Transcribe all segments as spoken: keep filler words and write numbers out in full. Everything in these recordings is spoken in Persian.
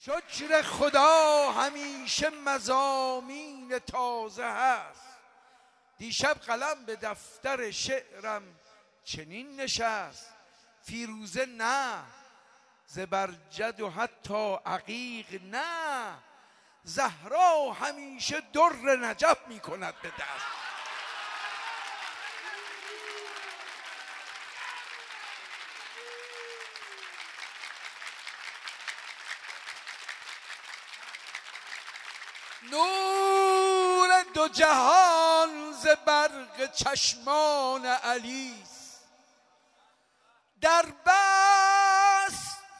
شکر خدا همیشه مضامین تازه هست. دیشب قلم به دفتر شعرم چنین نشست، فیروزه نه، زبرجد و حتی عقیق نه، زهرا همیشه در نجف می کند به دست. نور دو جهان ز برق چشمان علیست، در بس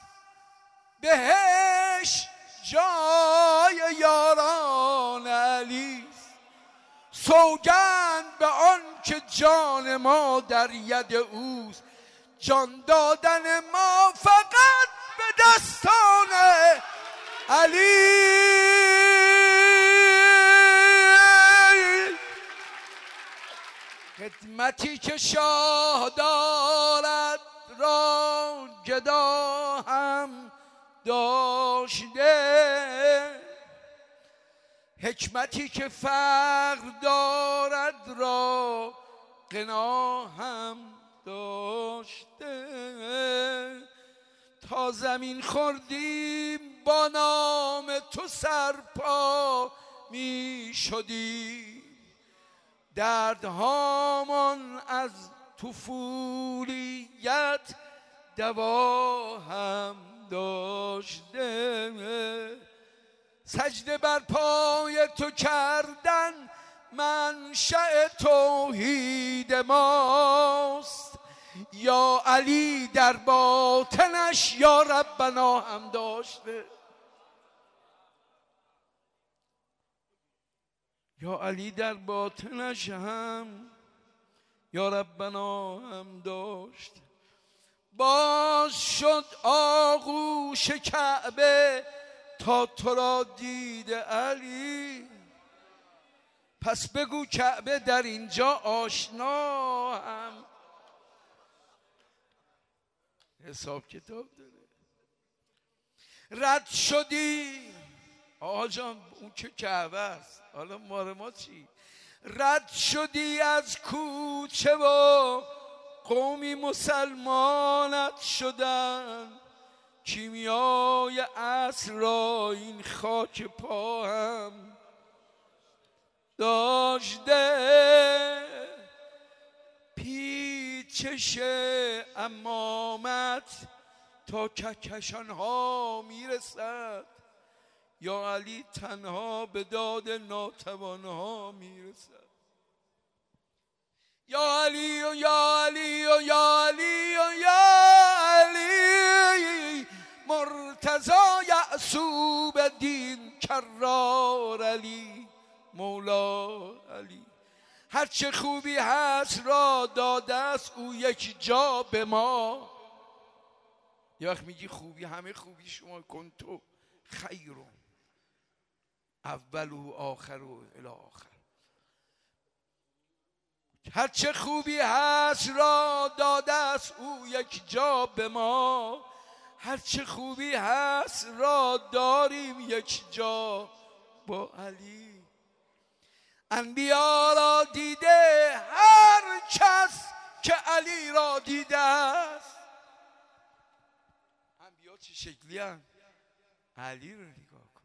بهش جای یاران علیست. سوگند به آن که جان ما در ید اوست، جان دادن ما فقط به دستان علی. خدمتی که شاه دارد را گدا هم داشته، حکمتی که فقر دارد را غنا هم داشته. تا زمین خوردیم با نام تو سرپا می شدیم، دردهامان از طفولیت دوا هم داشته. سجده بر پای تو کردن منشأ توحید ماست، یا علی در باطنش یا ربنا هم داشته. یا علی در باطنش هم یا ربنا هم داشت. باز شد آغوش کعبه تا تو را دید علی، پس بگو کعبه در اینجا آشنا هم. حساب کتاب داره. رد شدی آقا جان، اون که کعبه است، حالا مار ما چی؟ رد شدی از کوچه و قومی مسلمانت شدن، کیمیای عصر را این خاک پا هم داشته. پیچش امامت تا کهکشان ها میرسد، یا علی تنها به داد ناتوان ها میرسد. یا علی و یا علی و یا علی و یا علی، مرتضی یعصوب دین کرار علی مولا علی. هرچه خوبی هست را داده است او یک جا به ما. یه وقت میگی خوبی، همه خوبی شما کن تو خیرون اول و آخر و الی آخر. هرچه خوبی هست را داده است او یک جا به ما، هرچه خوبی هست را داریم یک جا با علی. انبیا را دیده هر کس که علی را دیده است. انبیا چه شکلی هست؟ علی رو نگاه کن.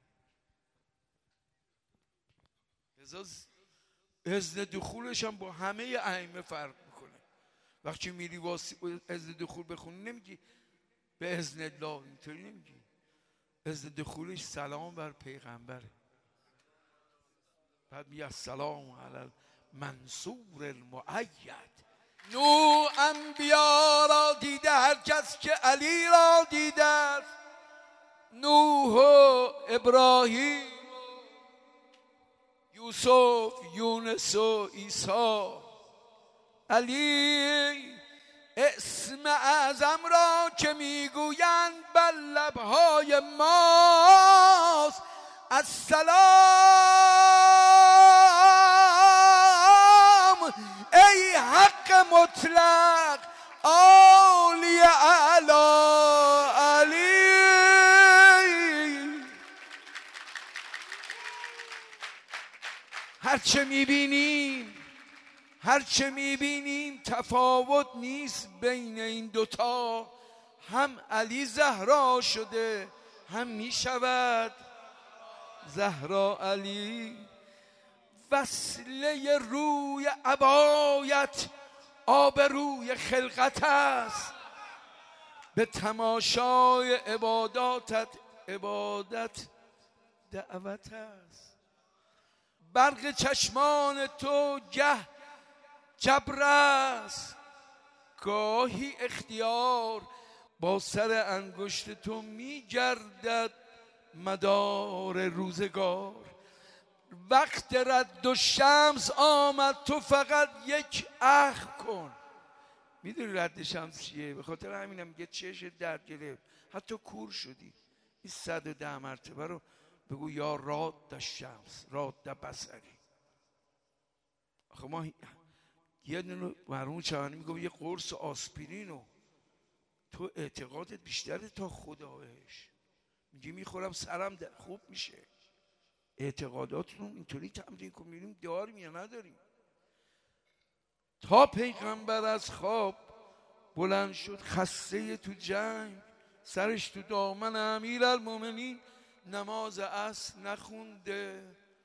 اذن دخولش هم با همه ائمه فرق میکنه. وقتی میری واسه اذن دخول بخونی نمیگی به اذن الله، اینطوری نمیگی. اذن دخولش سلام بر پیغمبره، بعد میگه سلام علی المنصور المؤید. نو انبیا را دیده هر کس که علی را دیده است. نوح و ابراهیم، یوسف، یونس و عیسی. علی اسم اعظم را که میگویند بر لبهای ماست. السلام ای حق مطلق عالی اعلی علی. هرچه میبینیم هرچه میبینیم تفاوت نیست بین این دوتا، هم علی زهرا شده هم میشود زهرا علی. وصله روی عبایت آب روی خلقت است، به تماشای عباداتت عبادت دعوت است. برق چشمان تو گه جبر است، گاهی اختیار با سر انگشت تو میگردد مدار روزگار. وقت رد و شمس آمد تو فقط یک اخم کن. میدونی رد شمس چیه؟ به خاطر همینم میگه چش درد گرفت حتی کور شدی. این صد و ده مرتبه رو بگو یا راد شمس راد بصری. آخه ما یه دونه مرحوم چوانی میگه یه قرص آسپرینو تو اعتقادت بیشتره تا خدایش. میگه میخورم سرم خوب میشه. اعتقاداتون اینطوری تمرین کن میریم داریم یا نداریم. تا پیغمبر از خواب بلند شد خسته تو جنگ، سرش تو دامن امیرالمومنین نماز عصر نخونده.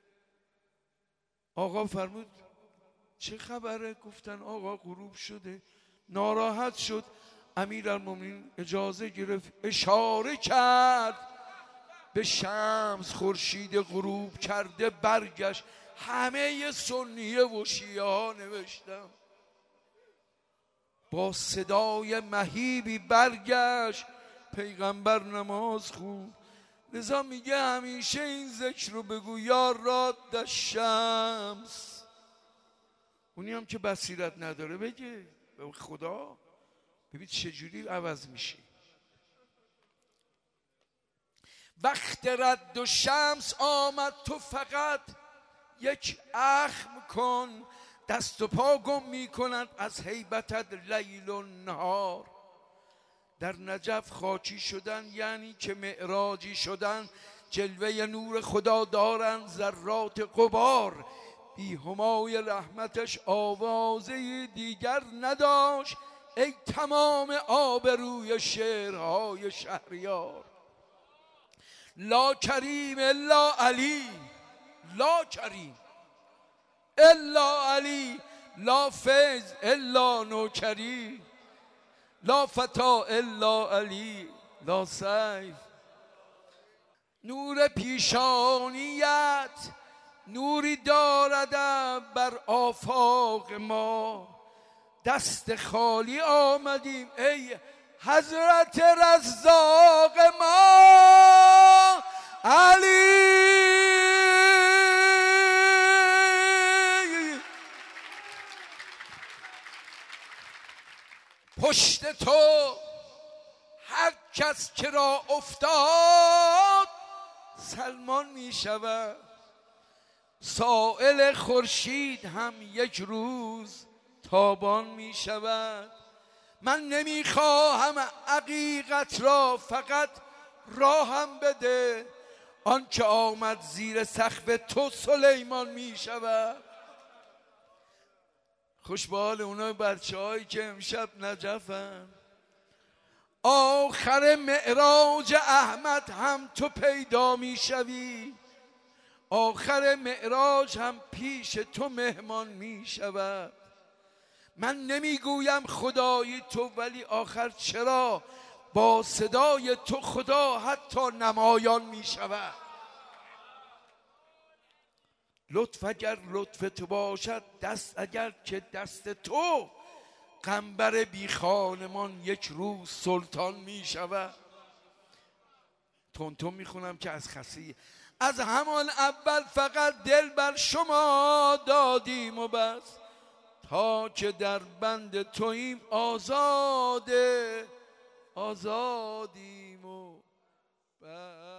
آقا فرمود چه خبره؟ گفتن آقا غروب شده. ناراحت شد. امیرالمومنین اجازه گرفت، اشاره کرد به شمس، خورشید غروب کرده برگشت. همه سنیه و شیعه ها نوشتم با صدای مهیبی برگشت. پیغمبر نماز خوند. لذا میگه همیشه این ذکر رو بگو یا راد شمس. اونی هم که بصیرت نداره بگه به خدا. ببین چجوری عوض میشه. وقت رد و شمس آمد تو فقط یک اخم کن. دست و پا گم میکنند از هیبتت لیل و نهار. در نجف خاکی شدن یعنی که معراجی شدن، جلوه نور خدا دارند ذرات غبار. بی همای رحمتش آوازه دیگر نداشت، ای تمام آبروی شعرهای شهریار. لا کریم الا علی، لا کریم الا علی، لا فیض الا نوکری، لا فتا الا علی، لا سیف. نور پیشانیت نوری دارد بر آفاق ما. دست خالی آمدیم ای حضرت رزاق ما علی. پشت تو هر کس که را افتاد سلمان می شود. سائل خورشید هم یک روز تابان می شود. من نمی خواهم حقیقت را، فقط راهم بده. آن که آمد زیر سقف تو سلیمان می شود. خوش به حال اونای بچه هایی که امشب نجفن. آخر معراج احمد هم تو پیدا می شوی. آخر معراج هم پیش تو مهمان می شود. من نمیگویم خدایی تو، ولی آخر چرا با صدای تو خدا حتی نمایان می شود. لطف اگر لطف تو باشد، دست اگر که دست تو، قنبر بی خانمان یک روز سلطان می شود. تون تون می خونم که از خسی. از همان اول فقط دل بر شما دادیم و بس، تا که در بند توییم آزاده آزادیم و بس.